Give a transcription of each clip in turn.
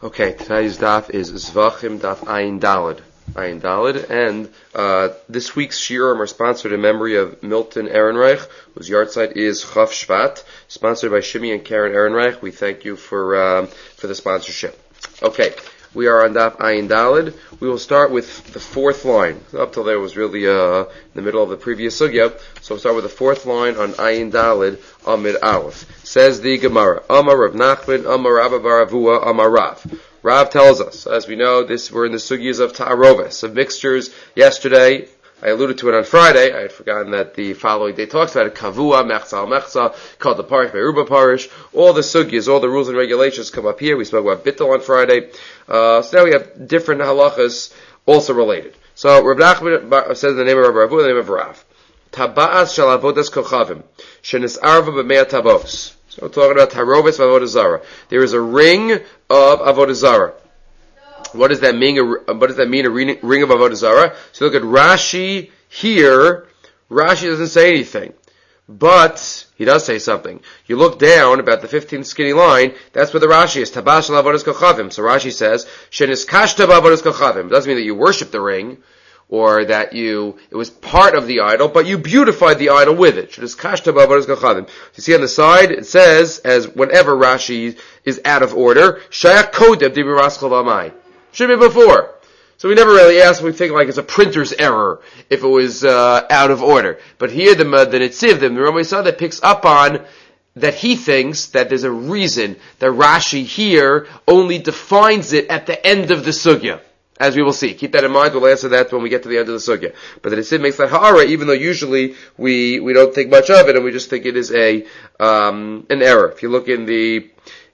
Okay, today's daf is Zvachim daf Ayin Daled. Ayin Daled, and this week's shiurim are sponsored in memory of Milton Ehrenreich, whose yahrzeit is Chaf Shvat, sponsored by Shimi and Karen Ehrenreich. We thank you for the sponsorship. Okay, we are on daf Ayin Daled. We will start with the fourth line. Up till there was really in the middle of the previous sugya, so we'll start with the fourth line on Ayin Daled, Amid Aleph. Says the Gemara, Amar Rav Nachman, Amar Rabba bar Avua, Amar Rav. Rav tells us, as we know, we're in the sugyas of ta'aroves, of mixtures. Yesterday, I alluded to it on Friday. I had forgotten that the following day talks about it. Kavua, mechza, called the parish, beruba parish. All the sugyas, all the rules and regulations come up here. We spoke about bittul on Friday. So now we have different halachas also related. So Rav Nachman says the name of Rabbi Avua, the name of Rav. Taba'as shal avodas kochavim, shenis'arva b'mea tabos. So we're talking about Tarovis of Avodah Zarah. There is a ring of Avodah Zarah. What does that mean? What does that mean? A ring of Avodah Zarah? So look at Rashi here. Rashi doesn't say anything, but he does say something. You look down about the 15th skinny line. That's where the Rashi is. Tabash al Avodas Kochavim. So Rashi says Shenis Kashta Avodas Kochavim. It doesn't mean that you worship the ring, or that it was part of the idol, but you beautified the idol with it. You see on the side, it says, as whenever Rashi is out of order, Shayak Kodeb Dibir Raschal V'amai. Should be before. So we never really ask, we think like it's a printer's error if it was out of order. But here the Netziv, the Rambam that picks up on that he thinks that there's a reason that Rashi here only defines it at the end of the sugya. As we will see. Keep that in mind. We'll answer that when we get to the end of the sugya. But the Nisid makes that ha'ara, even though usually we don't think much of it, and we just think it is an error. If you look in the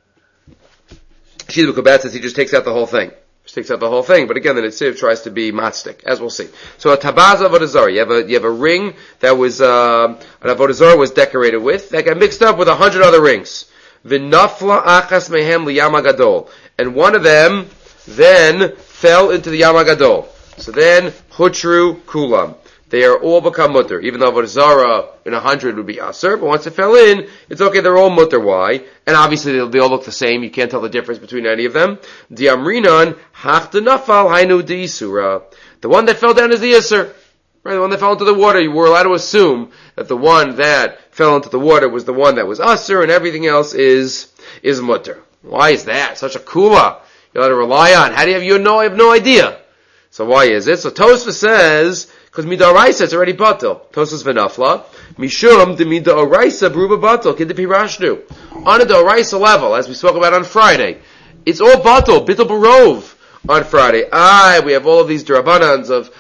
Shidduch Kabat, he just takes out the whole thing. But again, the Nisid tries to be matzdik, as we'll see. So a tabaz avodah zarah, you have a ring that was an avodah zarah was decorated with, that got mixed up with 100 other rings. V'nafla achas mehem liyam hagadol, and one of them then fell into the Yam HaGadol. So then, Hutru Kulam. They are all become mutter. Even though Avodah Zarah in 100 would be Aser, but once it fell in, it's okay, they're all mutter. Why? And obviously they all look the same. You can't tell the difference between any of them. Diamrinan, Hachta Nafal, Hainu Di Isura. The one that fell down is the Isser. Right, the one that fell into the water, you were allowed to assume that the one that fell into the water was the one that was Aser, and everything else is mutter. Why is that? Such a kula. You're allowed to rely on. How do you have I have no idea. So why is it? So Tosfos says, because midaraisa it's already batel. Tosfos v'nafla, mishum de midaraisa bruba batel, kid de pirashnu. On a daraisa level, as we spoke about on Friday, it's all batel, bitel barov on Friday. We have all of these drabanans of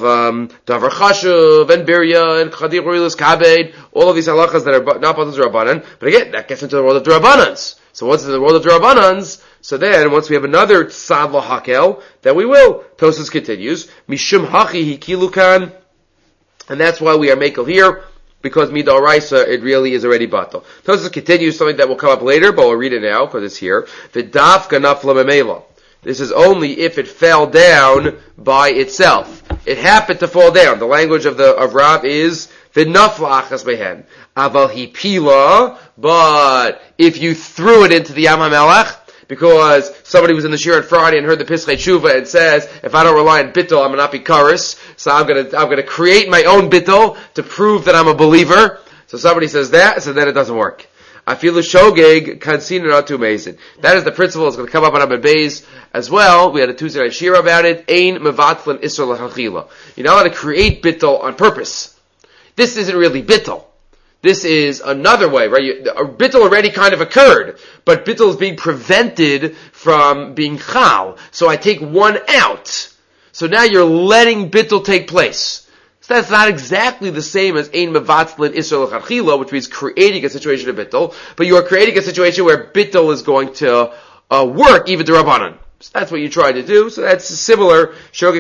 davar chashuv and birya and chadir urilis kabed, all of these halachas that are not batel drabanan. But again, that gets into the world of drabanans. So once in the world of drabanans, so then, once we have another tzad lahakel, then we will. Tosfos continues, mishum hachi hikilukan, and that's why we are makel here, because midaraisa, it really is already batal. Tosfos continues, something that will come up later, but we'll read it now, because it's here. V'daf ganafla memela. This is only if it fell down by itself. It happened to fall down. The language of Rav is, v'nafla achas behen. Aval hipila, but if you threw it into the Yam HaMelech, because somebody was in the shir on Friday and heard the Pischei Tshuva and says, if I don't rely on bittul, I'm not be karis, so I'm gonna create my own bittul to prove that I'm a believer. So somebody says that, so then it doesn't work. Afilu shogeg kansin not too amazing. That is the principle. It's going to come up on Amud Beis as well. We had a Tuesday night shir about it. Ein mevatlin isur l'chachila. You're not allowed to create bittul on purpose. This isn't really bittul. This is another way, right? Bittul already kind of occurred, but bittul is being prevented from being chal. So I take one out. So now you're letting bittul take place. So that's not exactly the same as ein mevatzlin isur l'chachila, which means creating a situation of bittul, but you are creating a situation where bittul is going to work even to Rabbanan. So that's what you try to do. So that's similar.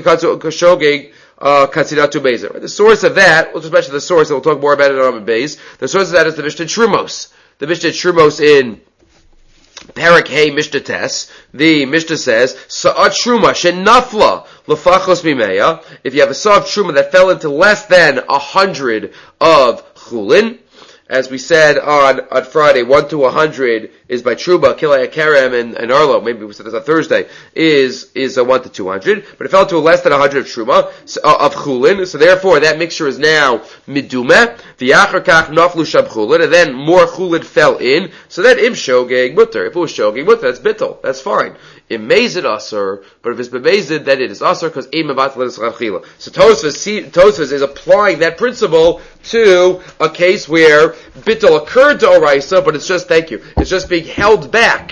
Shogeg Katsidatu Bezer. The source of that, we'll just mention the source, and we'll talk more about it on the base. The source of that is the Mishnah Trumos. The Mishnah Trumos in Parak Hey Mishnah Tes. The Mishnah says, Sa'at Truma Shenafla Lefachos Mimeya. If you have a Sa'at Truma that fell into less than 100 of Chulin, as we said on Friday, 1 to 100 is by Truba, Kilei Kerem, and Arlo, maybe we said this on Thursday, is a 1 to 200, but it fell to less than 100 of Truma, of Chulin, so therefore that mixture is now Midumeh, V'yachar kach naflu shab Chulin, and then more Chulin fell in, so that im shogeg mutter. If it was shogeg mutter, that's bittul, that's fine. It mazid asur, but if it's bemazid, then it is asur because im mevatel is rachila. So Tosfos is applying that principle to a case where bittul occurred to oraisa, but it's just being held back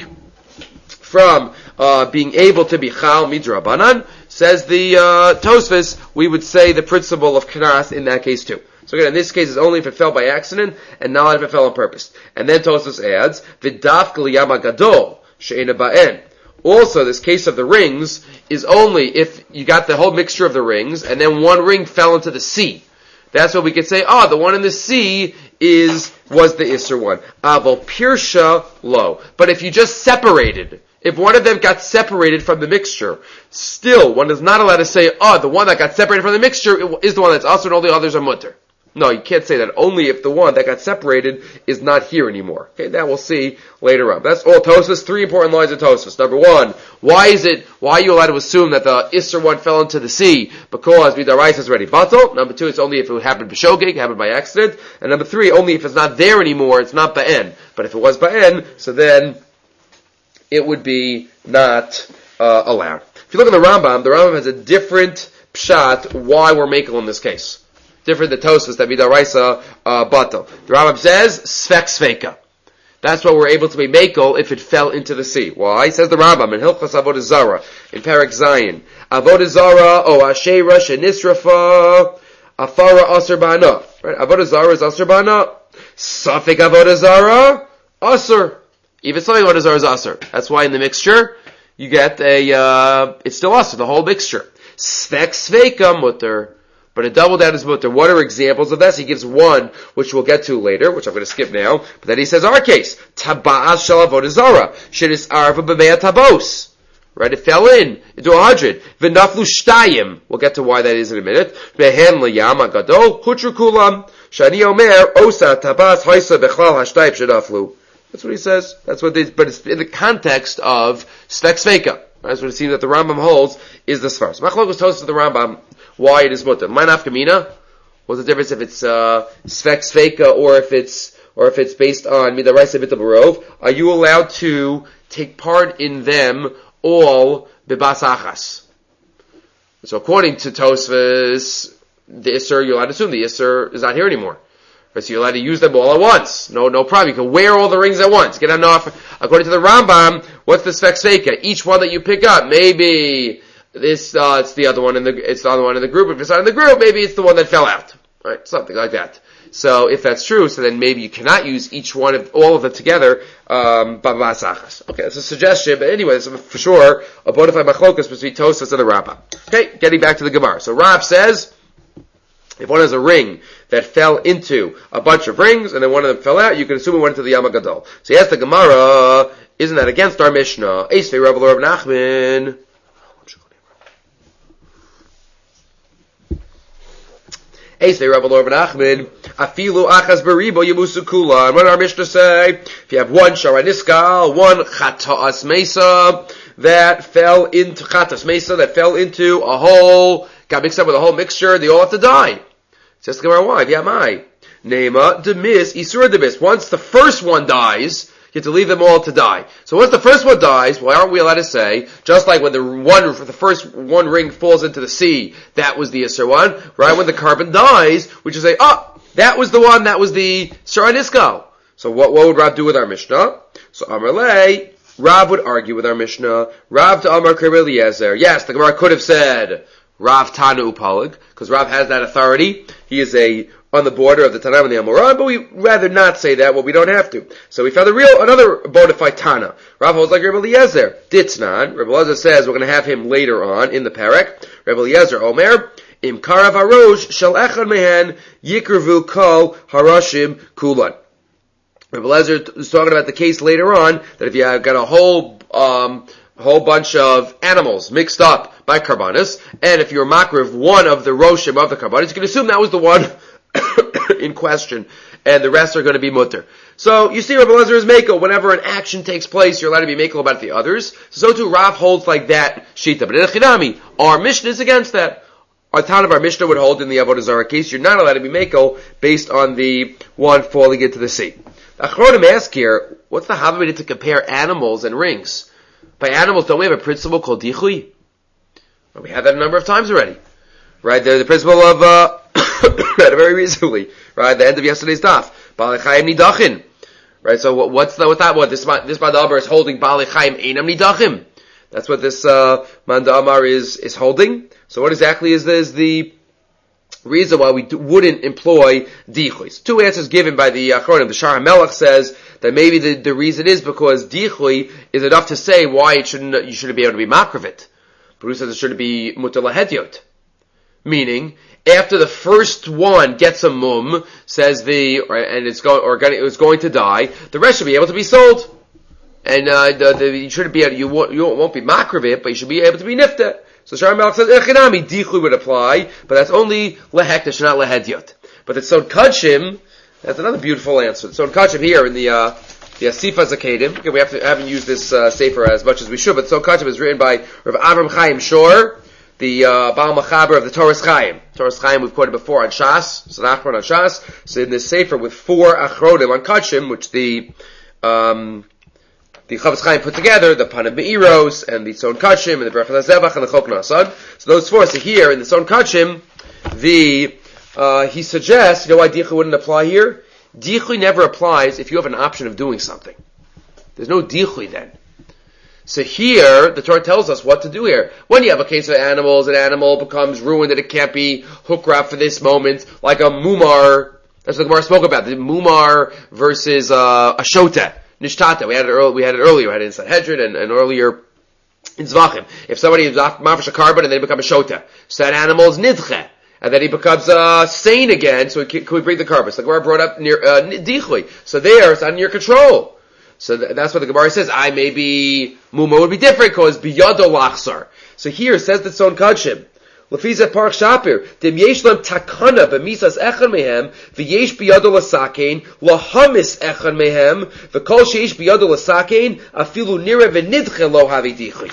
from being able to be chal midrabanan. Says the Tosfos, we would say the principle of knas in that case too. So again, in this case, it's only if it fell by accident and not if it fell on purpose. And then Tosfos adds v'dafka liyama gadol she'ena ba'en. Also, this case of the rings is only if you got the whole mixture of the rings, and then one ring fell into the sea. That's what we could say, the one in the sea was the Isser one. Aval Pirsha lo. But if you just separated, if one of them got separated from the mixture, still, one is not allowed to say, the one that got separated from the mixture is the one that's Asur and all the others are Mutter. No, you can't say that. Only if the one that got separated is not here anymore. Okay, that we'll see later on. That's all Tosfos. 3 important lines of Tosfos. Number 1, why are you allowed to assume that the Isser one fell into the sea? Because Midaraisa is already batal. Number 2, it's only if it happened b'shogeg, happened by accident. And number 3, only if it's not there anymore, it's not ba'en. But if it was ba'en, so then it would be not allowed. If you look at the Rambam has a different pshat why we're making in this case. Different than Tosfos that midaraisa batal. The Rambam says svek sveka. That's what we're able to be makel if it fell into the sea. Why? Says the Rambam in Hilchos Avodah Zara in Parak Zayin. Avodah Zara ashera shenisrafa afara aser bana. Right? Avodah Zara is aser bana. Safek Avodah Zara aser. Even something Avodah Zara is aser. That's why in the mixture you get it's still aser, the whole mixture. Svek sveka mutter. But a double down is mutter. What are examples of this? He gives one, which we'll get to later, which I'm going to skip now. But then he says our case. Taba'as shel avodah zara. Shedis arva b'mea tabos. Right? It fell into 100. V'naflu shtayim. We'll get to why that is in a minute. Behen l'yam agadol. Hutru kulam. Shani omer. Osa tabas haisa bechlal hashtayim shedaflu. That's what he says. But it's in the context of svek sveka. That's what it seems that the Rambam holds is the Sfar. So Machlokes Tosfos to the Rambam why it is mutter. My nafkamina. What's the difference if it's svek sveka or if it's based on midaraisa b'tal barov? Are you allowed to take part in them all b'bas achas? So according to Tosfos, the Isser, you're allowed to assume the Isser is not here anymore. So you're allowed to use them all at once. No problem. You can wear all the rings at once. Get enough. According to the Rambam, what's the svek sveka? Each one that you pick up, maybe this, it's the other one in the group. If it's not in the group, maybe it's the one that fell out. Right? Something like that. So if that's true, so then maybe you cannot use all of them together, babasachas. Okay, that's a suggestion, but anyway, this is for sure a bona fide machlokas between Tosfos and the Rambam. Okay, getting back to the Gemara. So Rav says, if one has a ring that fell into a bunch of rings, and then one of them fell out, you can assume it went into the Yama Gadol. So he asked the Gemara, isn't that against our Mishnah? Eisvei Rav Rav Nachman. Eisvei Rav Rav Nachman. Afilu achas beribo yemusu kula. And what did our Mishnah say? If you have one sharaniskal, one chatas mesa that fell into chatas mesa that fell into a whole, got mixed up with a whole mixture, they all have to die. Says the Gemara, why? Yamai. Nema demis isur demis. Once the first one dies, you have to leave them all to die. So once the first one dies, why aren't we allowed to say, just like when the first one ring falls into the sea, that was the isur one, right? When the carbon dies, we just say, that was the one, that was the Sharaniskal. So what would Rav do with our Mishnah? So Amarle, Rav would argue with our Mishnah. Rav to Amar K'Reb Eliezer. Yes, the Gemara could have said Rav Tana Upalig, because Rav has that authority. He is on the border of the Tanam and the Amoran, but we'd rather not say that, well, we don't have to. So we found another bona fide Tana. Rav holds like Reb Eliezer. Ditznan. Reb Eliezer says we're going to have him later on in the parak. Reb Eliezer Omer, Im Karav Harosh Shel Echad Mehen Yikravu Kol Harashim Kulan. Reb Eliezer is talking about the case later on, that if you have got a whole bunch of animals mixed up by karbanis, and if you're makriv one of the roshim of the karbanis, you can assume that was the one in question, and the rest are going to be mutter. So you see, Rabbi Elazar is mekel. Whenever an action takes place, you're allowed to be mekel about the others. So too, Rav holds like that shita. But in a Chinami, our Mishnah is against that. Our town of our Mishnah would hold in the Avodah Zarah case, you're not allowed to be mekel based on the one falling into the sea. The Achronim ask here, what's the Havamid to compare animals and rings? By animals, don't we have a principle called dichui? Well, we had that a number of times already. Right, there's the principle of, read it very recently, right, the end of yesterday's daf. Balei Chaim Nidachin. Right, so what's that? What this Mandamar is holding? Balei Chaim Einam Nidachim. That's what this Mandamar is holding. So what exactly is the reason why we wouldn't employ dichui? Two answers given by the Achronim. The Shar HaMelech says that maybe the reason is because dichui is enough to say why you shouldn't be able to be makravit. But who says it shouldn't be mutar lahediot? Meaning, after the first one gets a mum, says and it's going to die, the rest should be able to be sold. And, you shouldn't be able, you won't be makravit, but you should be able to be nifta. So Shar HaMelech says, echinami, dichui would apply, but that's only lehekdesh, not lehediot. But the Tzon Kachim, that's another beautiful answer. The Tzon Kachim here in the Asifa Zakadim, okay, we haven't used this, sefer as much as we should, but Tzon Kachim is written by Rav Avram Chaim Shor, the Baal Machaber of the Torah Chaim. Torah Chaim we've quoted before on Shas, it's an Achron on Shas. So in this sefer with 4 Achronim on Kachim, which the Chavetz Chaim put together, the Panam Be'iros, and the Tzon Kachim, and the Berachot HaZevach, and the Chok Nasan. So those 4, so here in the Tzon Kachim, he suggests, you know why Dichui wouldn't apply here? Dichui never applies if you have an option of doing something. There's no Dichui then. So here, the Torah tells us what to do here. When you have a case of animals, an animal becomes ruined and it can't be hukra for this moment, like a mumar, that's what the Gemara spoke about, the mumar versus a shota, nishtata. We had it earlier, we had it in Sanhedrin and earlier in Zvachim. If somebody is mafish a carbon and then become a shota, so that animal is nidche, and then he becomes sane again, so can we bring the carbon? So the Gemara brought up near dichui. So there, it's under your control. So that's what the Gemara says. Muma would be different because biyado lachsar. So here says the Tzon Kachim. Lefiza Parach Shapir. Dem yesh lam takana b'misas echan mehem v'yesh biyado lasakein lahamis echan mehem v'kol sheish biyado lasakein afilu nira v'nidche lo havi dichui.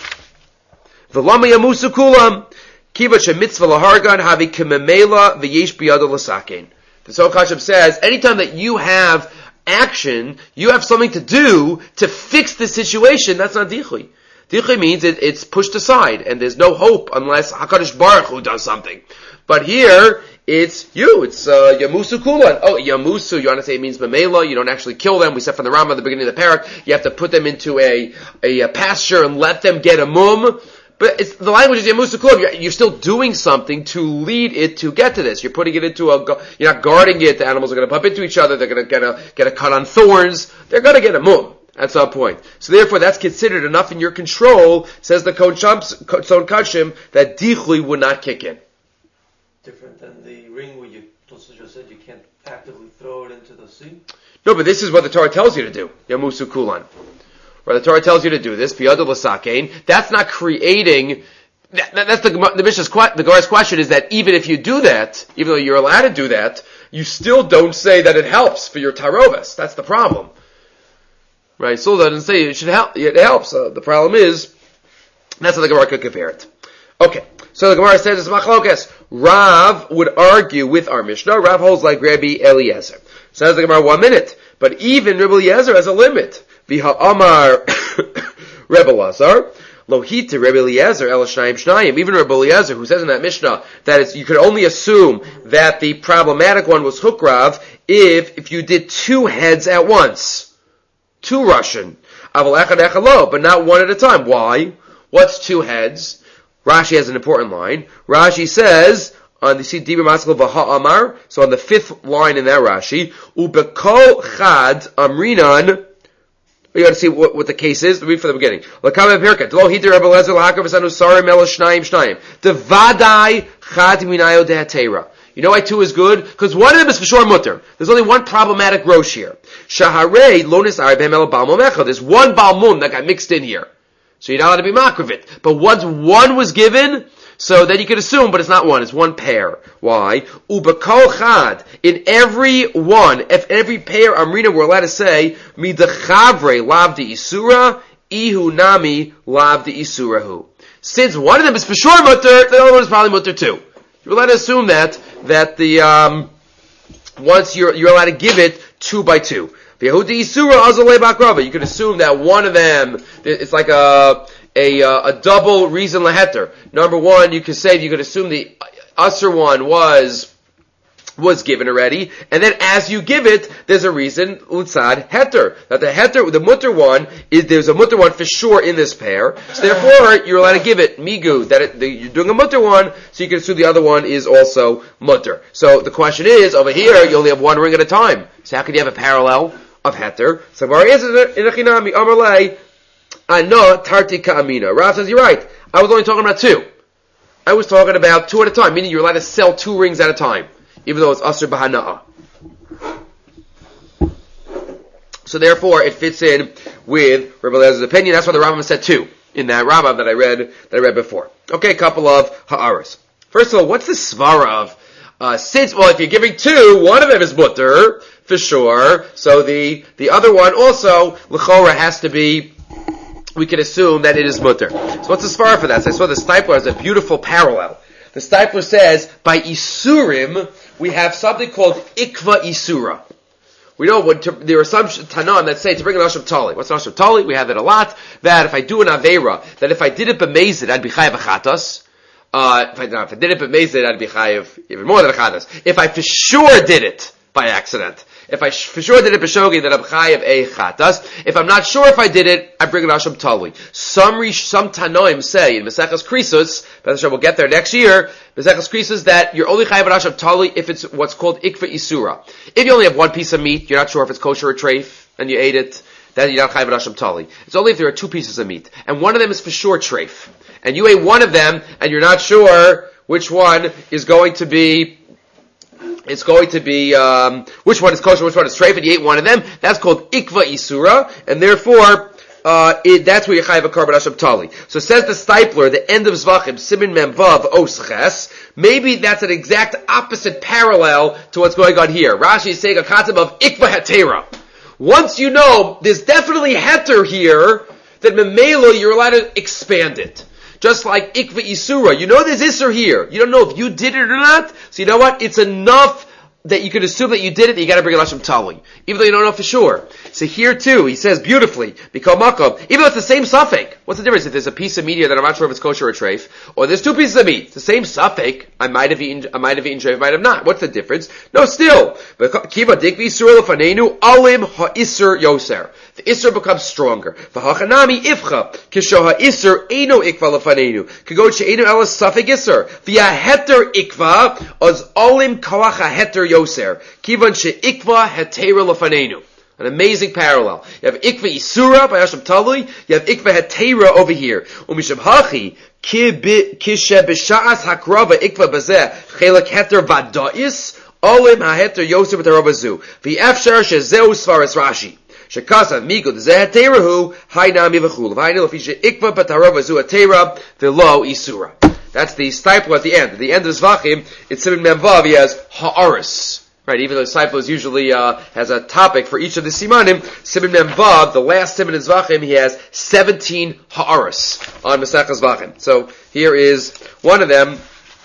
V'lama yamusu kulam kiva shemitzvah lahargan havi kememela v'yesh biyado lasakein. The Tzon Kachim says anytime that you have action, you have something to do to fix the situation, that's not dichui. Dichui means it's pushed aside, and there's no hope unless HaKadosh Baruch Hu does something. But here, it's Yamusu Kulan. Oh, Yamusu, you want to say it means Mamela, you don't actually kill them. We said from the Rambam at the beginning of the parak, you have to put them into a pasture and let them get a mum. But the language is Yamusu Kulam. You're still doing something to lead it to get to this. You're putting it into you're not guarding it. The animals are going to bump into each other. They're going to get a cut on thorns. They're going to get a mum at some point. So therefore, that's considered enough in your control, says the Tzon Kachim, that dichui would not kick in. Different than the ring where you just said you can't actively throw it into the sea? No, but this is what the Torah tells you to do. Yamusu Kulan. Where the Torah tells you to do this, biyado l'sakein, that's not creating, that's the Mishnah's, the Gemara's question is that even if you do that, even though you're allowed to do that, you still don't say that it helps for your tarovas. That's the problem. Right? So that doesn't say it should help, it helps. The problem is, that's how the Gemara could compare it. Okay. So the Gemara says it's machlokas. Rav would argue with our Mishnah. Rav holds like Rabbi Eliezer. Says the Gemara, 1 minute. But even Rabbi Eliezer has a limit. Viha Amar Rebbe Lazar, Lohita Rebbe Eliezer El Shnayim Shnayim. Even Rebbe Eliezer, who says in that Mishnah that you could only assume that the problematic one was Hukrav if you did 2 heads at once, 2 Russian, Aval Echad Echalo, but not one at a time. Why? What's 2 heads? Rashi has an important line. Rashi says on the Dibur Maskal Vaha Amar, so on the 5th line in that Rashi, Ubekol Chad Amrinan. You got to see what the case is. Read from the beginning. L'kameh pirkat. Lo hider Rebbe Eliezer l'hakav v'sanu sarim el shnayim. Devadai chad minayo dehatera. You know why 2 is good? Because one of them is for sure mutter. There's only one problematic rosh here. Shaharei lonis aribem el balmum echad. There's one balmum that got mixed in here. So you're not allowed to be makravit. But once one was given, So then you could assume, but it's not one, it's one pair. Why? Ubakol chad. In every one, if every pair Amrina we're allowed to say, midachavre lav de isura, ihu nami lav de isurahu. Since one of them is for sure mutter, the other one is probably mutter too. You're allowed to assume that the, once you're allowed to give it 2 by 2. You could assume that one of them, it's like a double reason laheter. Number one, you could assume the usher one was given already, and then as you give it, there's a reason utzad heter. That the mutter one there's a mutter one for sure in this pair. So therefore, you're allowed to give it migu that you're doing a mutter one, so you can assume the other one is also mutter. So the question is, over here you only have one ring at a time. So how can you have a parallel of heter? So our answer is in achinami amarlei ano tarti ka'amina. Rav says you're right. I was only talking about 2. I was talking about 2 at a time, meaning you're allowed to sell 2 rings at a time, even though it's asr b'hana'a. So therefore, it fits in with Rabbi Elazar's opinion. That's why the Rambam said 2 in that Rambam that I read before. Okay, a couple of ha'aras. First of all, what's the svara of? If you're giving 2, one of them is mutter for sure. So the other one also l'chora has to be. We can assume that it is mutter. So what's the svara for that? So I saw the Stipler has a beautiful parallel. The Stipler says, by Isurim, we have something called Ikva Isura. We know there are some Tanan that say to bring an Asham Tali. What's an Asham Tali? We have it a lot. That if I do an Aveira, that if I did it b'mezid, I'd be chayav achatas. If I did it b'mezid, I'd be chayav even more than achatas. If I for sure did it by accident, if I for sure did it b'shogi, then I'm chayav a chatas. If I'm not sure if I did it, I bring an asham tali. Some Tanoim say in Maseches Krisus, we'll get there next year, Maseches Krisus, that you're only chayav an asham tali if it's what's called ikva isura. If you only have one piece of meat, you're not sure if it's kosher or treif, and you ate it, then you're not chayav an asham tali. It's only if there are 2 pieces of meat, and one of them is for sure treif, and you ate one of them, and you're not sure which one is going to be which one is kosher, which one is treif, and you ate one of them. That's called ikva isura, and therefore that's where you chayav a korban asham tali. So says the Stipler, the end of Zvachim, Simin Memvav Osches. Maybe that's an exact opposite parallel to what's going on here. Rashi is saying a concept of ikva hetera. Once you know there's definitely heter here, then memelo you're allowed to expand it. Just like Ikva Isura. You know there's Isur here. You don't know if you did it or not. So you know what? It's enough that you can assume that you did it, that you gotta bring an Asham Tali. Even though you don't know for sure. So here too, he says beautifully, Bikal Makom, even though it's the same suffix. What's the difference if there's a piece of meat here that I'm not sure if it's kosher or treif, or there's 2 pieces of meat, it's the same suffix, I might have eaten treif, might have not. What's the difference? No, still. Kiva Dikvi Isur Lefanenu, Alim Ha'isur Yoser. The Isur becomes stronger. V'hachanami Ifcha, Kisho Ha'isur Eino Ikva Lefanenu, Kagod She'eino Elas Suffix Isur, V'ya Heter Ikva, Oz Alim Kawach HaHeter Yoser, Kivan She'ikva Hetera Lefanenu. An amazing parallel. You have Ikva Isura by Asham Tali, you have Ikva Hetera over here. Umisham Hachi, Kishe B'sha'as Hakrava Ikva Bazeh, Chelak Heter Vada'is, Olim HaHeter Yoser V'tarabazu, V'yafshar Shezeu Svaras Rashi. Shekasa Migo Zeh Heterahu, Hainami V'chul, V'hainil Fisha Ikva B'tarabazu Hetera, V'lo Isura. That's the Stipler at the end. At the end of Zvachim, it's Simin Memvav, he has Ha'aris. Right, even though the Stipler usually has a topic for each of the Simanim, Simin Memvav, the last Siman in Zvachim, he has 17 Ha'aris on Maseches Zvachim. So here is one of them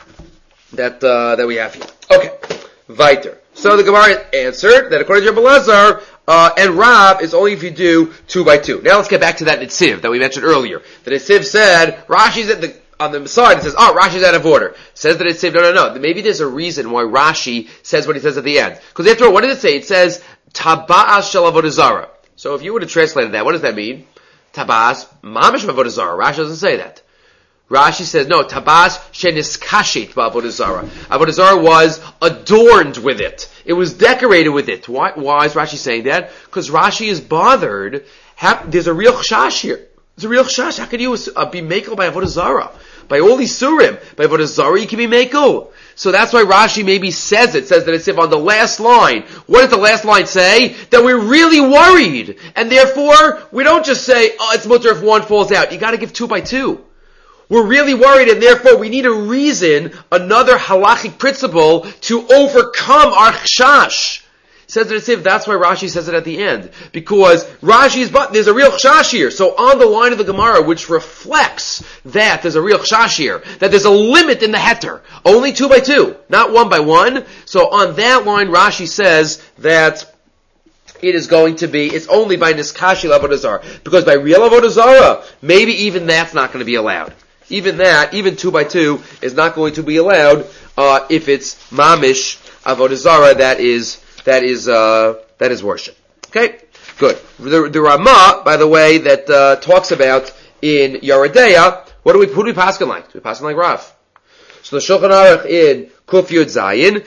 that we have here. Okay, Viter. So the Gemara answered that according to Rabbi Elazar, and Rav is only if you do 2 by 2. Now let's get back to that Nitziv that we mentioned earlier. The Nitziv said, Rashi's at on the side, it says, Rashi's out of order. Says that it's saved. No. Maybe there's a reason why Rashi says what he says at the end. Because after all, what does it say? It says, Taba'as shel avodah zara. So if you were to translate that, what does that mean? Taba'as mamish avodah zara. Rashi doesn't say that. Rashi says, no, Taba'as sheniskashit ba'avodah zara. Avodah zara was adorned with it. It was decorated with it. Why is Rashi saying that? Because Rashi is bothered. There's a real chash here. There's a real chash. How can you be makel by avodah zara? By all these surim, by avodah zara, you can be makel. So that's why Rashi maybe says that it's if on the last line. What does the last line say? That we're really worried. And therefore, we don't just say, it's mutter if one falls out. You gotta give 2 by 2. We're really worried, and therefore we need a reason, another halachic principle, to overcome our chashash. Says it as if that's why Rashi says it at the end. Because there's a real chashash here. So on the line of the Gemara, which reflects that there's a real chashash here, that there's a limit in the heter. Only 2 by 2, not 1 by 1. So on that line, Rashi says that it is going to be, it's only by niskashi avodah zarah. Because by real avodah zarah, maybe even that's not going to be allowed. Even 2 by 2 is not going to be allowed, if it's mamish avodah zarah that is worship. Okay? Good. The Ramah, by the way, that, talks about in Yeridea, who do we paskin like? Do we paskin like Rav? So the Shulchan Aruch in Kuf Yud Zayin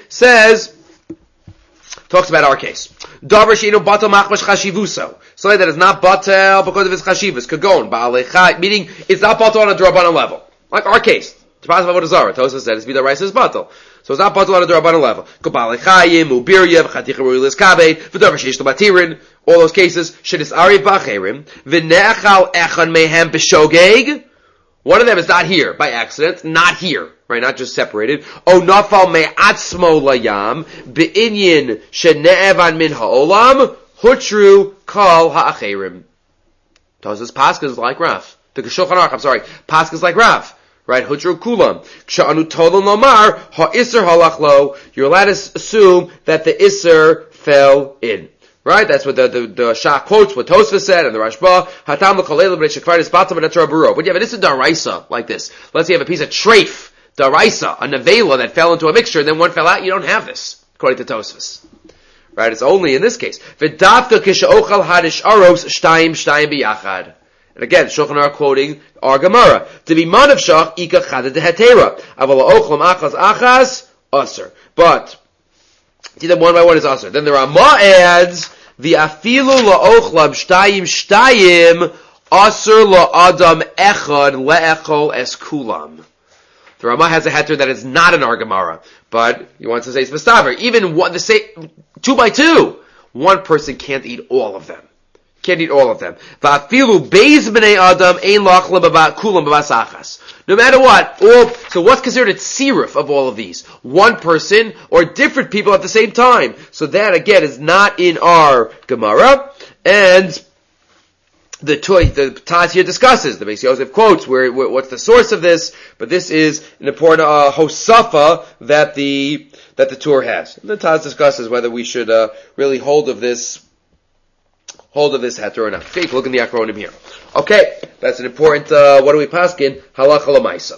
talks about our case. Davar she'enu batel machmash chashivuso. Something that is not batel because of its chashivus. Kagon, ba'alei, meaning it's not batel on a drabanan level. Like our case. T'pas avodah zarah. Tosfos said it's b'daraisa is batel. So it's not batel on a drabanan level. Ba'alei chayim, ubirya, v'chaticha ruilis kabed, v'davar she'ishto batirin. All those cases. Shedis ari b'acherim, v'ne'achal echan mehem b'shogeg. One of them is not here by accident, not here, right? Not just separated. O nafal me'atzmo layam be'inyin shene'evan min ha'olam hutru kal ha'acherim. Tosfos paskas like Rav. The Shulchan Aruch, paskas like Rav, right? Hutru kulam. Ksha'anu tolam lomar ha'isser halachlo. You're allowed to assume that the isser fell in. Right? That's what the Shah quotes what Tosfos said and the Rashba. Hatam l'koleil b'nei shekvaris batam b'netra buro. But you have an issa daraisa like this. Let's say you have a piece of treif, daraisa, a nevela that fell into a mixture and then one fell out. You don't have this, according to Tosfos. Right? It's only in this case. V'davka kisha'ochal hadish aros shtayim b'yachad. And again, Shulchan Aruch quoting our Gemara. To be manavshach ika chada dehetera. Aval ha'ochlam achas achas aser. But see them one by one is aser. Then the Ramah adds the afilu la'ochlam shtayim aser la'adam echad le'echol es kulam. The Ramah has a heter that is not an Gemara, but he wants to say it's mistaver. Even one, 2 by 2, one person can't eat all of them. Can't eat all of them. Va'afilu beis b'nei adam ein la'achlam kulam b'basachas. No matter what, so what's considered a tziruf of all of these? One person or different people at the same time. So that again is not in our Gemara, and the Taz here discusses, the Beis Yosef quotes what's the source of this, but this is an important hosafa that the Torah has. And the Taz discusses whether we should really hold of this heter or not. Okay, look in the Akronim here. Okay, that's an important, what do we paskin? Halacha l'maisa.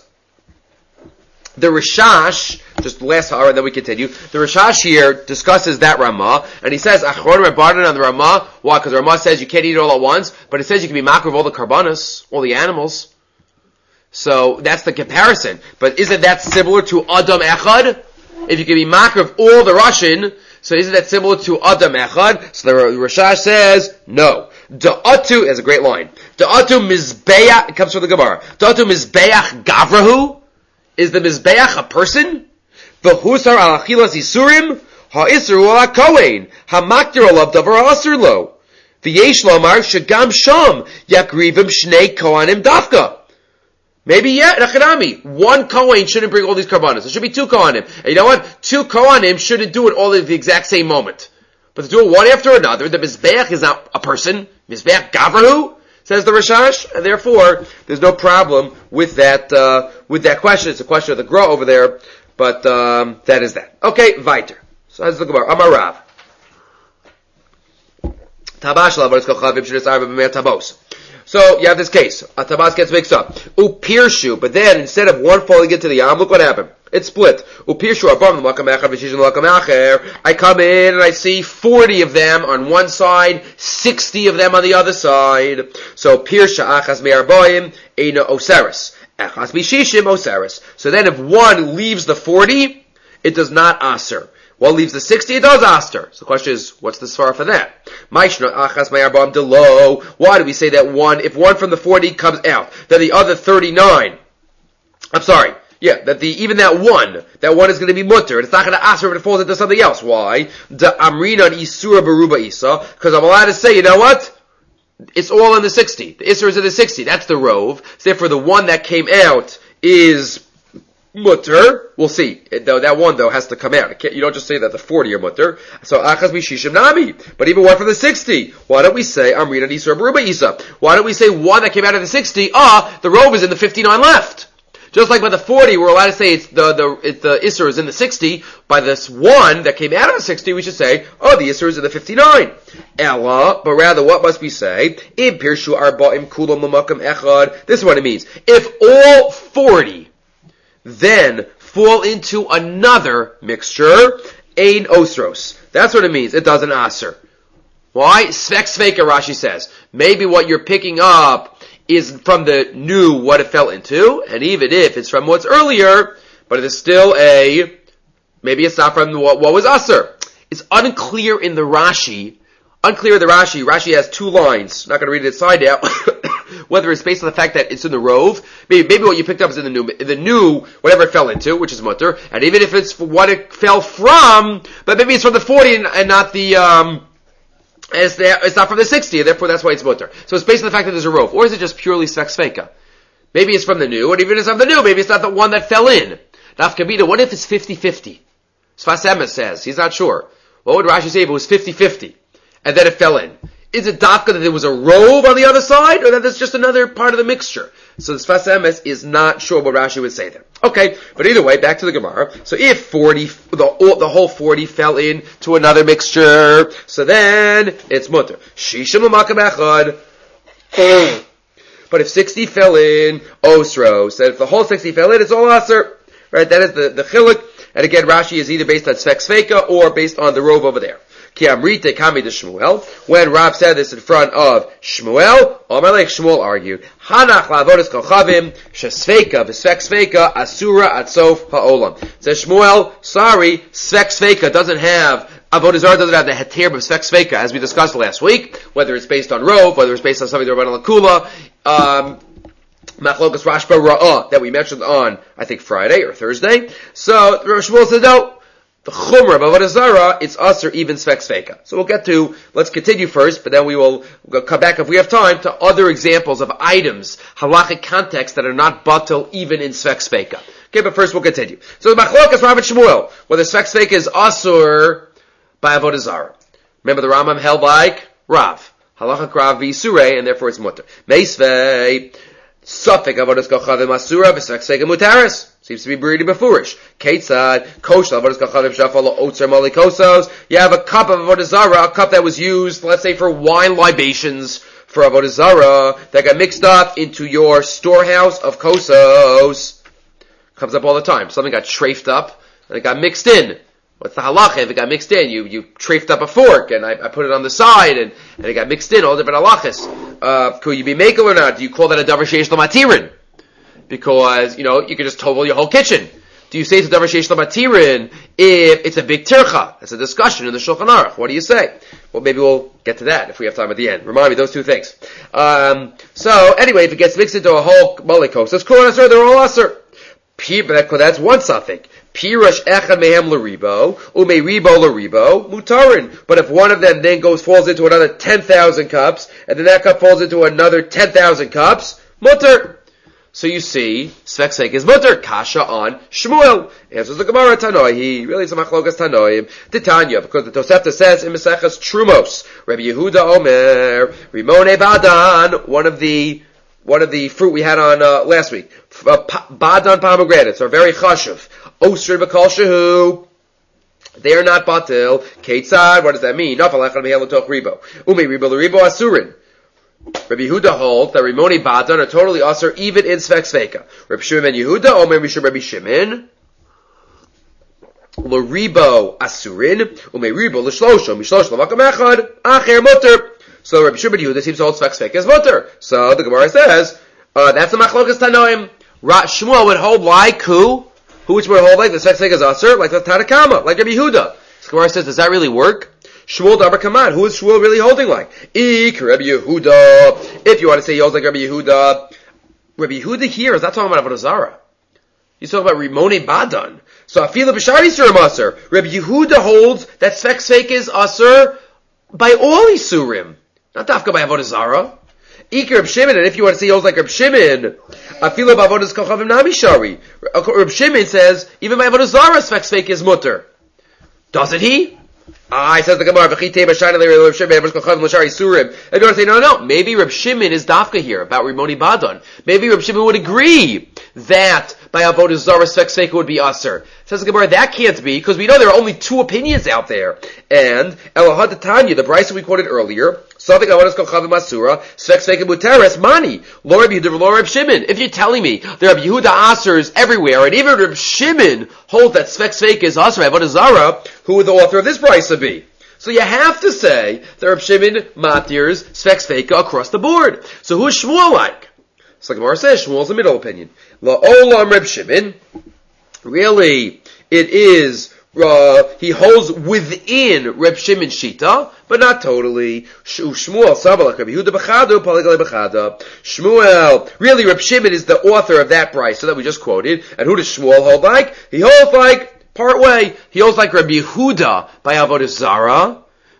The Rishash, just the last hour and then we continue, the Rishash here discusses that Ramah, and he says, Achron Rabbanan on the Ramah, why? Because the Ramah says you can't eat it all at once, but it says you can be makar of all the karbanos, all the animals. So, that's the comparison. But isn't that similar to Adam Echad? If you can be makar of all the Russian, so isn't that similar to Adam Echad? So the Rishash says, no. Da'atu is a great line. Da'atu mizbeach, it comes from the Gemara. Da'atu mizbeach gavrahu? Is the mizbeach a person? V'husar al achilas isurim? Ha'isru al ha'kohen? Ha'maktir alav davar ha'asur lo? V'yesh lomar shagam sham yakrivim shnei kohanim dafka. Maybe, yeah, Nachanami. One Kohen shouldn't bring all these karbanos. There should be 2 Kohanim. And you know what? 2 Kohanim shouldn't do it all at the exact same moment. But to do it one after another, the Mizbeach is not a person. Mizbeach Gavrahu, says the Rishash, and therefore, there's no problem with that question. It's a question of the Gra over there, but, that is that. Okay, weiter. So let's look at Amar Rav. Tabash la v'ritzko chavim sh'nis arba b'mei tabos. So, you have this case. A tabas gets mixed up. Upirshu, but then, instead of one falling into the yam, look what happened. It split. Upirshu abam l'makam echad v'shishim l'makam acher. I come in and I see 40 of them on one side, 60 of them on the other side. So, pirsha achas me'arboim, eina oseris. Achas b'shishim oseris. So then if one leaves the 40, it does not aser. One leaves the 60, it does aster. So the question is, what's the svara for that? Why do we say that if one from the 40 comes out, then the other 39, even that one is going to be mutter, and it's not going to aster if it falls into something else. Why? The amrina isura beruba isa, because I'm allowed to say, you know what? it's all in the 60. The Isser is in the 60. That's the Rove. So therefore the one that came out is mutter. We'll see. That one though has to come out. You don't just say that the 40 are mutter. So achas b'shishim nami. But even one from the 60. Why don't we say Amrina Isra Baruba Isa? Why don't we say one that came out of the 60? The Rove is in the 59 left. Just like by the 40, we're allowed to say it's the Isser is in the 60. By this one that came out of the 60, we should say, the Isser is in the 59. Ella, but rather, what must we say? Im pirshu arba'im kulam l'makam echad. This is what it means. If all 40 then fall into another mixture, ein osros. That's what it means. It doesn't aser. Why? Svek sveka, Rashi says. Maybe what you're picking up is from the new what it fell into, and even if it's from what's earlier, but it is still maybe it's not from what was aser. It's unclear in the Rashi. Rashi has two lines. Not going to read it side out. Whether it's based on the fact that it's in the Rove, maybe what you picked up is in the new, whatever it fell into, which is mutter, and even if it's what it fell from, but maybe it's from the 40 and not the, it's not from the 60, and therefore that's why it's mutter. So it's based on the fact that there's a Rove. Or is it just purely svek sveka? Maybe it's from the new, and even if it's from the new, maybe it's not the one that fell in. Nafkamina, what if it's 50-50? Sfas Emes says, he's not sure. What would Rashi say if it was 50-50? And then it fell in? Is it dafka that there was a Rove on the other side, or that there's just another part of the mixture? So the Sfas Emes is not sure what Rashi would say there. Okay, but either way, back to the Gemara. So if 40, the whole 40 fell in to another mixture, so then it's mutter. Shishim l'makam echad. But if 60 fell in, osro. So if the whole 60 fell in, it's all aser. Right, that is the chiluk. And again, Rashi is either based on svek sveka or based on the Rove over there. Ki amrite kami de Shmuel. When Rav said this in front of Shmuel, Amalek Shmuel argued, Hanach la'avodas kochavim, shesveka v'svek sveka, asura atsof ha'olam. Says Shmuel, sorry, svek sveka doesn't have, avodah zarah doesn't have the heter of svek sveka, as we discussed last week, whether it's based on Rove, whether it's based on something that Rabban Lakula, Machlokas Rashba Ra'ah, that we mentioned on, I think, Friday or Thursday. So, Shmuel says, no, the Chumrah of Avodah Zarah, it's us or even Svek Sveka. So let's continue first, but then we'll come back, if we have time, to other examples of items, halachic context, that are not batel even in Svek Sveka. Okay, but first we'll continue. So, the Machlokas Rav and Shmuel, whether Svek Sveka is asur by Avodah Zarah. Remember, the Rambam held like Rav. Halachic Rav v'Yisurei, and therefore it's mutter. Meisvei, Suffolk avodas kochavim asura v'svek sveka mutaris. Seems to be pretty befurish. Ketzad kosher avodas kochavim shafalo otzer malikosos. You have a cup of avodah zarah, a cup that was used, let's say, for wine libations for avodah zarah, that got mixed up into your storehouse of kosos. Comes up all the time. Something got trafed up and it got mixed in. What's the halacha? If it got mixed in, you trafed up a fork, and I put it on the side, and it got mixed in, all different halachas. Could you be makel or not? Do you call that a davar sheish lo matirin? Because, you could just tovel your whole kitchen. Do you say it's a davar sheish lo matirin if it's a big tircha? That's a discussion in the Shulchan Aruch. What do you say? Well, maybe we'll get to that if we have time at the end. Remind me those two things. So, anyway, if it gets mixed into a whole malikos, it's cool, they're all aser. That's one suffix. Pirash echad mehem l'ribo, ume ribo l'ribo, mutarin. But if one of them then falls into another 10,000 cups, and then that cup falls into another 10,000 cups, mutar. So you see, svek sveka is mutar. Kasha on Shmuel. Answers the Gemara Tanoi. Really, it's a machlokas Tanoim. Titanya, because the Tosefta says in Mesechus Trumos, Rabbi Yehuda Omer, Rimone Badan, one of the fruit we had on last week. Badan pomegranates are very chashuv. Osir b'kol shehu. They are not batil. Ketzad, what does that mean? Nafal echad mehel l'toch ribo. Ume ribo l'ribo asurin. Rabbi Yehuda holds that Rimoni Badan are totally asur even in Svek Sveka. Rabbi Shimon ben Yehuda, Omer Mishum Rabbi Shimon. L'ribo asurin. Ume ribo l'shlosho. Mishlosh l'makam echad. Acher mutter. So Rabbi Shimon ben Yehuda seems to hold Svek Sveka as mutter. So the Gemara says, that's the machlokas Tanoim. Shmuel would hold like who? Who would hold like the Svek Sveka is asur? Like the Tanakama, like Rabbi Yehuda. So Gemara says, does that really work? Shmuel Dabar Kaman. Who is Shmuel really holding like? Rabbi Yehuda. If you want to say he holds like Rabbi Yehuda. Rabbi Yehuda here is not talking about Avodah Zarah. He's talking about Rimoni Badan. So Afila B'Shari Surim Asur. Rabbi Yehuda holds that Svek Sveka is asur by all Isurim. Not dafka by avodah zara. Iker Reb Shimon, and if you want to see, he holds like Reb Shimon. Afilu b'avodas kochavim nami shari. Reb Shimon says even by avodah zara sfek sveika is mutter. Doesn't he? Says the Gemara, and you want to say, no, maybe Reb Shimon is dafka here about Rimoni Badon. Maybe Reb Shimon would agree that by avodah zara sfek sveika would be aser. Says the Gemara, that can't be, because we know there are only two opinions out there. And Elahad Tanya, the Brisa we quoted earlier, Savik avodas kochavim asura, sfek sveika muteres mani, lo Reb Yehuda v'lo Reb Shimon. If you're telling me there are Yehuda asers everywhere, and even Reb Shimon holds that sfek sveika is aser by avodah zara, who would the author of this Brisa be? So you have to say that Reb Shimon matirs sfek sveika across the board. So who is Shmuel like? So the Gemara says Shmuel's the middle opinion. La'olam Reb Shimon. Really, it is, he holds within Reb Shimon's shita, but not totally. Shmuel, Sabalak, Reb Yehuda b'chada, Paligale b'chada. Shmuel, really Reb Shimon is the author of that Brisa that we just quoted. And who does Shmuel hold like? He holds like, part way, he holds like Reb Yehuda by avodah zara.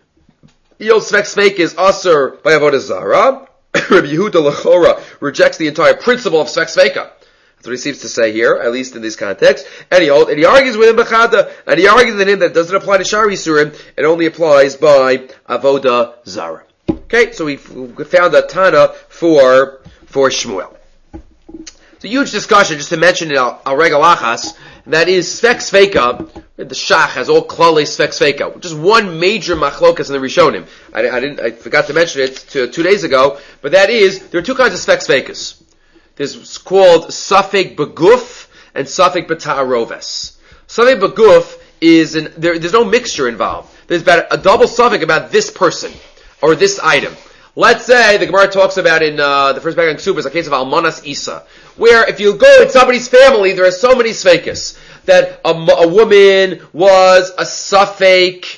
He holds sfek sveika is aser by avodah zara. Reb Yehuda l'chora rejects the entire principle of sfek sveika. That's what he seems to say here, at least in this context. And he argues with him b'chada, and he argues with him that it doesn't apply to shari surim, it only applies by avodah zara. Okay, so we found a Tana for Shmuel. It's a huge discussion, just to mention it al regel achas, that is sfek sveika. The Shach has all klale sfek sveika, which is one major machlokas in the Rishonim. I forgot to mention it 2 days ago, but that is, there are two kinds of sfek sveikas. There's what's called Safek Beguf and Safek B'Ta'aroves. Safek Beguf is there's no mixture involved. There's about a double Safek about this person or this item. Let's say the Gemara talks about in the first paragraph of Ksubas, a case of Almanas Isa, where if you go in somebody's family, there are so many Sfekas that a woman was a Safek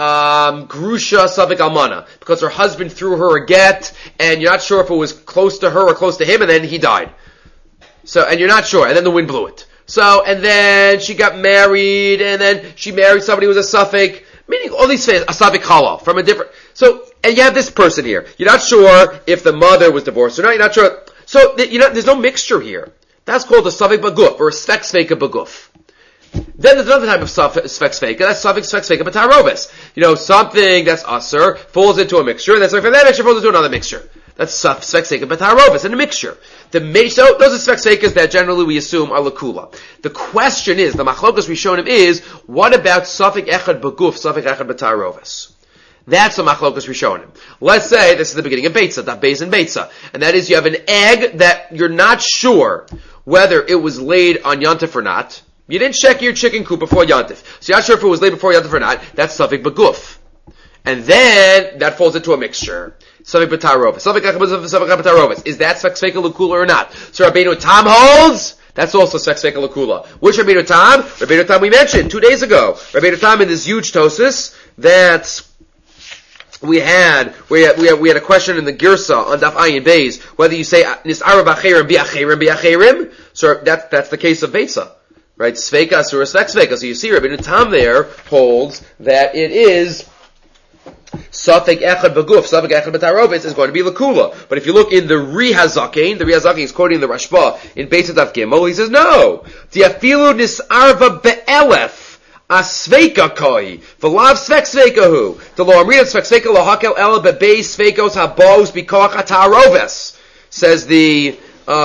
Grusha Safek Almana, because her husband threw her a get, and you're not sure if it was close to her or close to him, and then he died. So, and you're not sure, and then the wind blew it. So, and then she got married, and then she married somebody who was a Safek, meaning all these things, a Safek Halal, from a different, so, and you have this person here. You're not sure if the mother was divorced or not, you're not sure, so, there's no mixture here. That's called a Safek Baguf, or a Sfek Sveika Baguf. Then there's another type of sfek sveika, that's sfek sveika b'ta'aroves. Something that's aser falls into a mixture, and then something from that mixture falls into another mixture. That's sfek sveika b'ta'aroves, in a mixture. So those are sfek sveikas that generally we assume are lakula. The question is, the machlokas Rishonim is, what about sfek echad b'guf, sfek echad b'ta'aroves? That's the machlokas Rishonim. Let's say this is the beginning of Beitza, Daf Beis and Beitza, and that is you have an egg that you're not sure whether it was laid on Yontif or not. You didn't check your chicken coop before Yantif. So you're not sure if it was laid before Yantif or not. That's Safek Baguf. And then, that falls into a mixture. Safek B'Ta'aroves. Safek B'Ta'aroves. Is that Sfek Sveika L'Kula or not? So Rabbeinu Tam holds, that's also Sfek Sveika L'Kula. Which Rabbeinu Tam? Rabbeinu Tam we mentioned 2 days ago. Rabbeinu Tam in this huge Tosis, that we had a question in the Girsa on Daf Ayin Beis, whether you say Nis'ara B'Acherim B'Acherim. So that's the case of Beitza. Right, Sveika Asura Sfek Sveika. So you see, Rabbeinu Tam there holds that it is Safek Echad Baguf, Safek Echad B'Ta'aroves is going to be Lakula. But if you look in the Ri HaZaken, the Ri HaZaken is quoting the Rashba in Beis Daf Gimel, he says, no, Tiafilu Nis'arva Be'elef Asveika Koi, V'lav Sfek Sveika Hu, the Lo Amriyat Sfek Sveika Lahakel Ela Be'Bei Sveikos Habos B'Koach HaTa'aroves, says the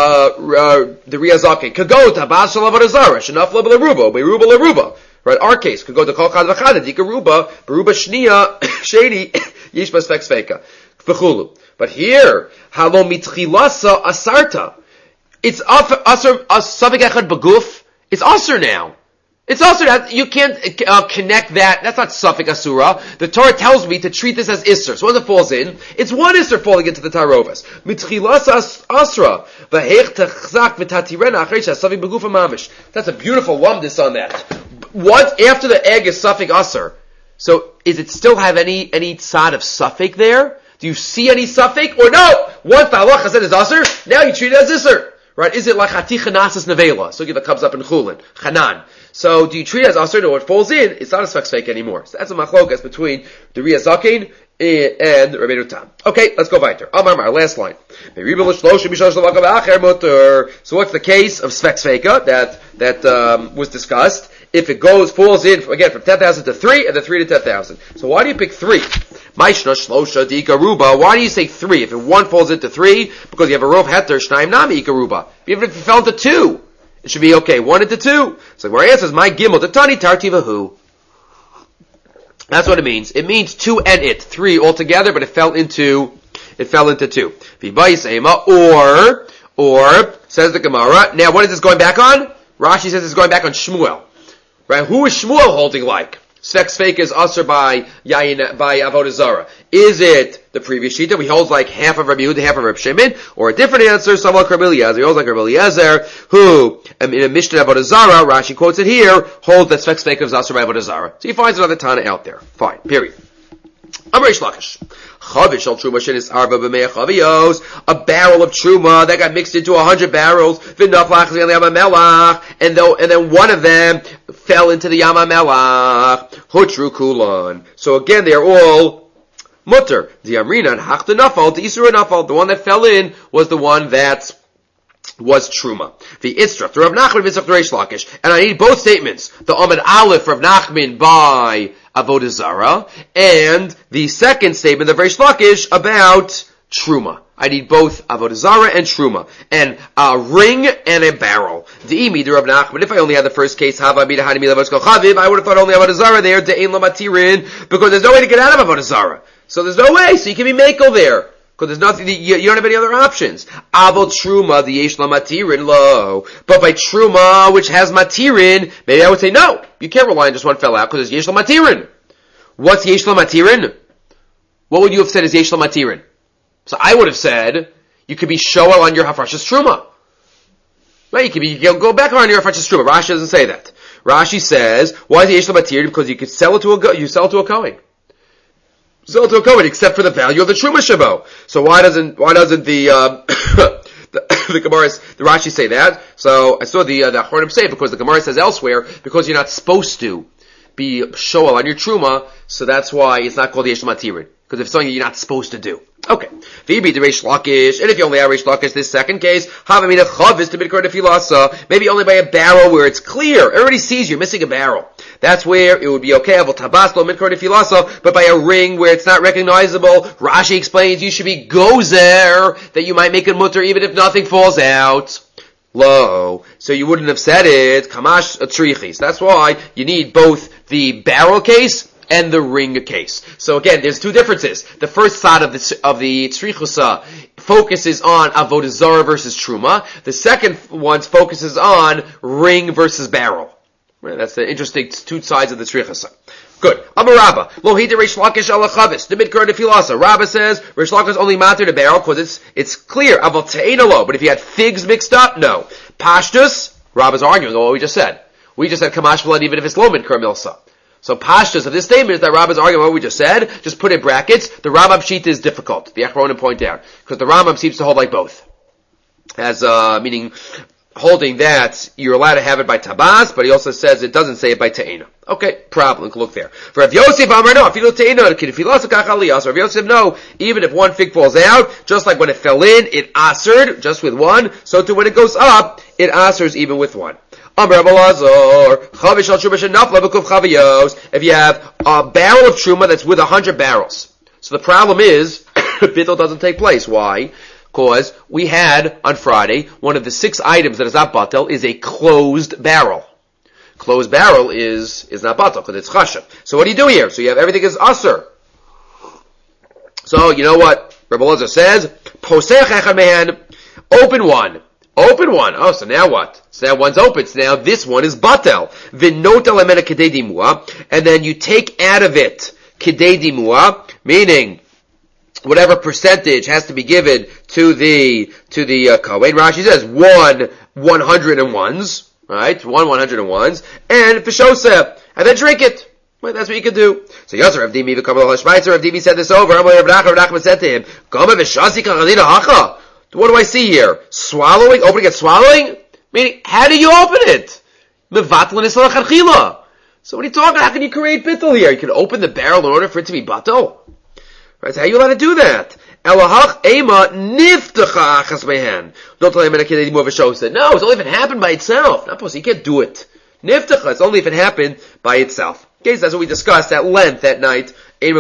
Riyazaki. Kagota, Bas Shalav Zara, Shanafla Belaruba, Beruba Laruba. Right, our case, Kagota Kolchad Vachada, Dikaruba, Beruba Shnia, Shady, Yishba Sfek Sveika. V'chulu. But here, Halo Mitchilasa Asarta. It's Asar, Safek Echad Baguf. It's Asar now. It's also that you can't connect that. That's not Safek Asura. The Torah tells me to treat this as Isser. So when it falls in, it's one Isser falling into the Tarovis. Mitchilas Asra. V'heich techzak v'tatirena achrei Safek Begufa mamish. That's a beautiful lumdis on that. What after the egg is Safek Asr? So is it still have any tzad of Safek there? Do you see any Safek or no? Once the halacha said is Asr, now you treat it as Isser. Right? Is it like Haticha Nasas Nevela? So that comes up in Chulin. Chanan. So do you treat it as Aser? No, it falls in. It's not a Sfek Sveika anymore. So that's a machlokas between the Riyah Zaken and Rabbeinu Tam. Okay, let's go weiter. Amar, last line. So what's the case of Sfek Sveika that was discussed? If it falls in, again, from 10,000 to 3, and then 3 to 10,000. So why do you pick 3? Maishna Shlosha di Ikaruba. Why do you say 3? If 1 falls into 3, because you have a Rov Heter, Shnaim Nami Ikaruba. Even if it fell into 2, it should be okay. 1 into 2. So where answers, my Gimel, the Tani Tartivahu. That's what it means. It means 2 and it. 3 altogether, but it fell into 2. Or, says the Gemara, now what is this going back on? Rashi says it's going back on Shmuel. Right? Who is Shmuel holding like? Sfek Sveika is usher by Avodah Zarah. Is it the previous Shita? He holds like half of Rabbi Yehuda, half of Rabbi Shimon, or a different answer, someone like Rabbi Eliezer. He holds like Rabbi Eliezer, who, in a Mishnah Avodah Zarah, Rashi quotes it here, holds that Sfek Sveika is usher by Avodah Zarah. So he finds another Tana out there. Fine. Period. Amar Reish Lakish. Chavish al Truma shenis arba b'mei chaviyos. A barrel of Truma that got mixed into 100 barrels. V'naflach li Yam HaMelach. And then one of them fell into the Yam HaMelach. Hutru kulan. So again, they're all mutter. The Amrina and Hachta Nafal, the Isra Nafal. The one that fell in was the one that was Truma. The Itzrach, the Rav Nachman, Vitzach, the Reish Lakish. And I need both statements. The Amid Aleph, Rav Nachman, by Avodah Zarah, and the second statement of Reish Lakish about Truma. I need both Avodah Zarah and Truma. And a ring and a barrel. De'imi, the Rav Nachman, if I only had the first case, I would have thought only Avodah Zarah there, De'ein Lamatirin, because there's no way to get out of Avodah Zarah. So there's no way, so you can be Mako there. Because there's nothing, you don't have any other options. Avol Truma, the Yesh La Matirin, lo. But by Truma, which has Matirin, maybe I would say, no, you can't rely on just one fell out, because there's Yesh La Matirin. What's Yesh La Matirin? What would you have said is Yesh La Matirin? So I would have said, you could be Shoel on your Hafrashas Truma. Right, you go back on your Hafrashas Truma. Rashi doesn't say that. Rashi says, why is it Yesh La Matirin? Because you could sell it to a Kohen. Sell to a Kohen, except for the value of the Truma Shabo. So why doesn't the the Gemara, the Rashi say that? So I saw the Achronim say, because the Gemara says elsewhere, because you're not supposed to be Shoel on your Truma, so that's why it's not called Yesh Matirin. Because it's something you're not supposed to do. Okay. Maybe the Reish Lakish, and if you only have Reish Lakish, this second case, Havamina Chavis to Bidkar Tefilasa, maybe only by a barrel where it's clear. Everybody sees you're missing a barrel. That's where it would be okay, Avol Tabaslo, Midkar Tefilasa, but by a ring where it's not recognizable, Rashi explains you should be gozer, that you might make a mutter even if nothing falls out. Low. So you wouldn't have said it, Kamash Atrichis. That's why you need both the barrel case and the ring case. So again, there's two differences. The first side of the Tzrichusa focuses on Avodah Zarah versus Truma. The second one focuses on ring versus barrel. Right, that's the interesting two sides of the Tzrichusa. Good. Amar Rabba. Lo hida Reish Lakish ala chavis. The midkar tefilasa. Rabba says Reish Lakish only matter the barrel because it's clear. Aval te'ena lo. But if you had figs mixed up, no. Pashtus. Rabba's arguing what we just said. We just said kamash blood even if it's lo midkar milsa. So pashtus of this statement is that Rabba's arguing what we just said. Just put in brackets. The Rambam Shita is difficult. The Achronim point out because the Rambam seems to hold like both, as meaning holding that you're allowed to have it by tabas, but he also says it doesn't say it by te'ena. Okay, problem. Look there. For Rav Yosef, Amar no, if you do te'ena, Rav Yosef, no, even if one fig falls out, just like when it fell in, it asered just with one, so too when it goes up, it asers even with one. If you have a barrel of truma that's with 100 barrels, so the problem is, bittul doesn't take place. Why? Because we had, on Friday, one of the 6 items that is not batel is a closed barrel. Closed barrel is not batel, because it's chashav. So what do you do here? So you have everything is aser. So, you know what Rebbe Elazar says? Posech echad mehan, open one. Open one. Oh, so now what? So now one's open. So now this one is batel. V'notel emena kedei dimua, and then you take out of it kedei dimua, meaning whatever percentage has to be given to the Kohen. Rashi says 101s, right? 101s, and Fishoseh, and then drink it. Well, that's what you can do. So Yosef Rav Dimi v'kamal ha'shmeitzer, Rav Dimi said this over. Rav Nachman said to him, "Gama v'shasi kachalina hacha." What do I see here? Swallowing? Opening and swallowing? Meaning, how do you open it? Mevatlin is l'chadchila. So what are you talking? How can you create bittul here? You can open the barrel in order for it to be batel? Right? So how are you allowed to do that? Elahach ema niftacha achas mehan. Don't tell him that he more of a show said. No, it's only if it happened by itself. Not possible. You can't do it. Niftacha. It's only if it happened by itself. Okay, so that's what we discussed at length that night. All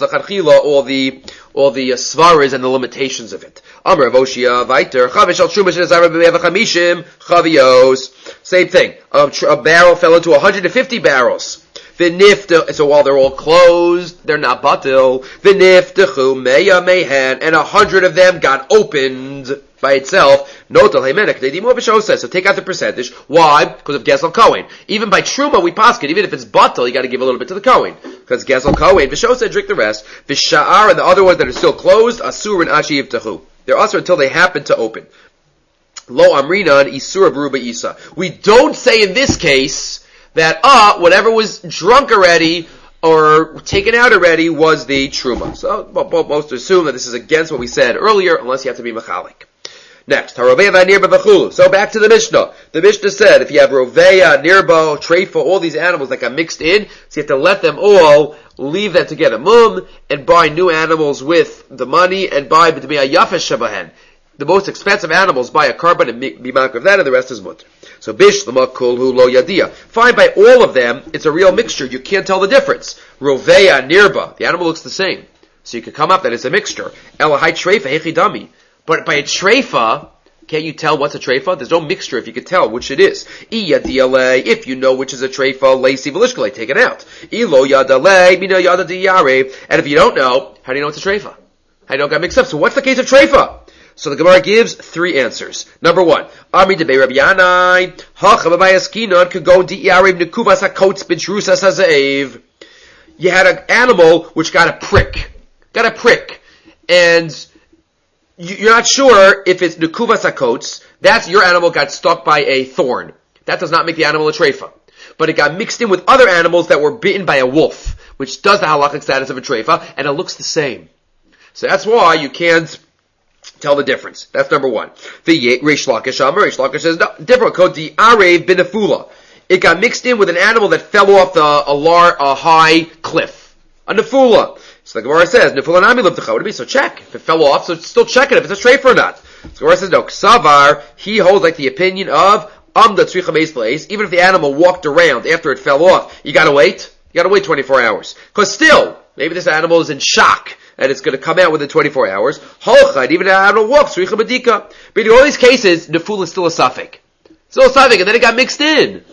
the svaras and the limitations of it. Amar Avoshia Viter Chavish al Truma Shazara B'Mevachamishim Chavios. Same thing. A barrel fell into 150 barrels. V'nifta. So while they're all closed, they're not batil. V'niftachu meya mehan, and 100 of them got opened by itself. Notal Haymenek. So take out the percentage. Why? Because of Gesel Kohen. Even by Truma, we paskin. Even if it's batil, you got to give a little bit to the Kohen. Because Gesel Kohen. V'sho said drink the rest. V'sha'ar and the other ones that are still closed. Asur and Ashi Yivtachu. They're also until they happen to open. Lo Amrina and Isur Baruba Isa. We don't say in this case that whatever was drunk already or taken out already was the Truma. So most assume that this is against what we said earlier, unless you have to be Mechalik. Next, so back to the Mishnah. The Mishnah said if you have Roveya, Nirbo, Treifa, all these animals that got mixed in, so you have to let them all leave them together, and buy new animals with the money, and buy B'dmiya Yafesh Shabahen. The most expensive animals, buy a carbon and be mark of that, and the rest is mutter. So Bishlama Kulhu Lo Yadia. Fine, by all of them, it's a real mixture. You can't tell the difference. Roveya, Nirba, the animal looks the same. So you can come up that it's a mixture. Elahai Treifa, Hechidami. But by a treifa, can't you tell what's a treifa? There's no mixture if you can tell which it is. If you know which is a treifa, leisi v'lishkale, take it out. Ilo yadale, mina yada diyare. And if you don't know, how do you know it's a treifa? How do you know it got mixed up? So what's the case of treifa? So the Gemara gives 3 answers. Number 1, Amri debei Rabbi Yanai, ha'chababayaskinon kagon diyare nekuvas hakots b'shrusas hazaev. You had an animal which got a prick, and you're not sure if it's Nekuvas HaKots, that's your animal got stuck by a thorn. That does not make the animal a treifa. But it got mixed in with other animals that were bitten by a wolf, which does the halachic status of a treifa, and it looks the same. So that's why you can't tell the difference. That's number 1. The Reish Lakish says, no, different. Kodi Arev Binafula. It got mixed in with an animal that fell off a high cliff. A nefula. So the Gemara says, Nefula Nami Livtecha. What would it be? So check. If it fell off, so still check it if it's a treifa or not. So the Gemara says, no. Ksavar, he holds like the opinion of Amda Tzricha Meis Place. Even if the animal walked around after it fell off, you gotta wait. You gotta wait 24 hours. Cause still, maybe this animal is in shock, and it's gonna come out within 24 hours. Holchad, even if the animal walks, Tzricha Medika. But in all these cases, Nefula is still a suffix. Still a suffix, and then it got mixed in.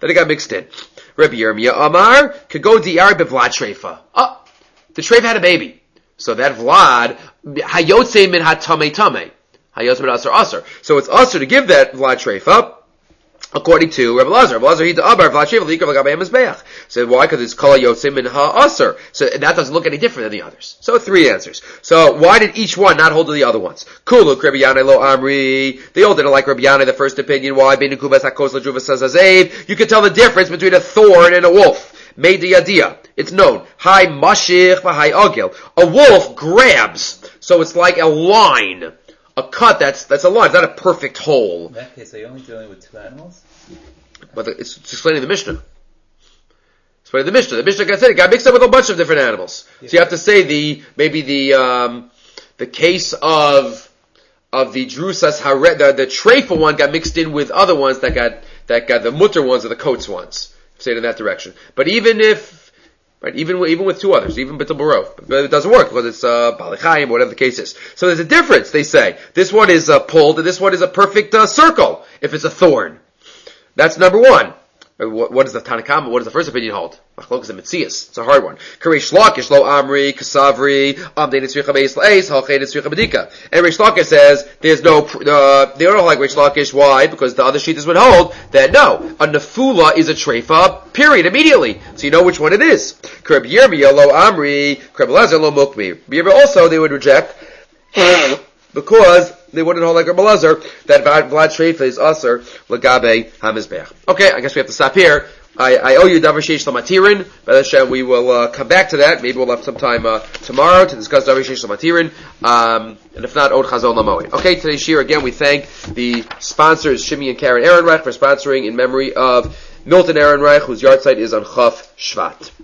Rabbi Yirmiyah Amar, could go Diyar Bevlad Treifa. The treifa had a baby. So that Vlad, Hayotze min ha-tamei tamei. Hayotze min asar asar. So it's asar to give that Vlad treifa, according to Rabbi Lazar. Rabbi Lazar, he the Abar, Vlad treifa, l'ikav l'gabei ha-mizbeach. So why? Because it's kol Hayotze min ha-asar. So that doesn't look any different than the others. So 3 answers. So why did each one not hold to the other ones? Kuluk, Rabbi Yanai lo Amri. They all didn't like Rabbi Yanai, the first opinion. Why? Bein Nekuvas hakos l'juvas hazazev. You can tell the difference between a thorn and a wolf. Made the idea. It's known. Hi mashich v'hai agil. A wolf grabs, so it's like a line. A cut, that's a line. It's not a perfect hole. In that case, are you only dealing with 2 animals? But it's explaining the Mishnah. The Mishnah said it got mixed up with a bunch of different animals. Yeah. So you have to say the case of the drusas haret, the treifa one got mixed in with other ones that got the mutter ones or the coats ones. Say it in that direction. But even with 2 others, even B'tul Barov, but it doesn't work because it's Balichaim or whatever the case is. So there's a difference. They say this one is pulled and this one is a perfect circle. If it's a thorn, that's number 1. What is the Tanakama? What does the first opinion hold? Machlokes and Metzias. It's a hard one. Reish Lakish lo Amri Kasavri Amdei Nitzricha Beis Leis Halchei Nitzricha Bedika. And Reish Lakish says there's no. They don't like Reish Lakish. Why? Because the other shittas would hold that no, a nefula is a treifa. Period. Immediately, so you know which one it is. Kreb Yirmiyah lo Amri Kreb Lazar lo Mukmi. Yirmiyah also they would reject because they wouldn't hold like Rabbi Lazar that Vlad Treifa is Aser Lagabe Hamizbeach. Okay, I guess we have to stop here. I owe you Davar Sheish Lamatirin. By Hashem, we will come back to that. Maybe we'll have some time tomorrow to discuss Davar Sheish Lamatirin. And if not, Od Chazon Lamoed. Okay, today's shir, again, we thank the sponsors, Shimi and Karen Ehrenreich, for sponsoring in memory of Milton Ehrenreich, whose yahrzeit is on Chaf Shvat.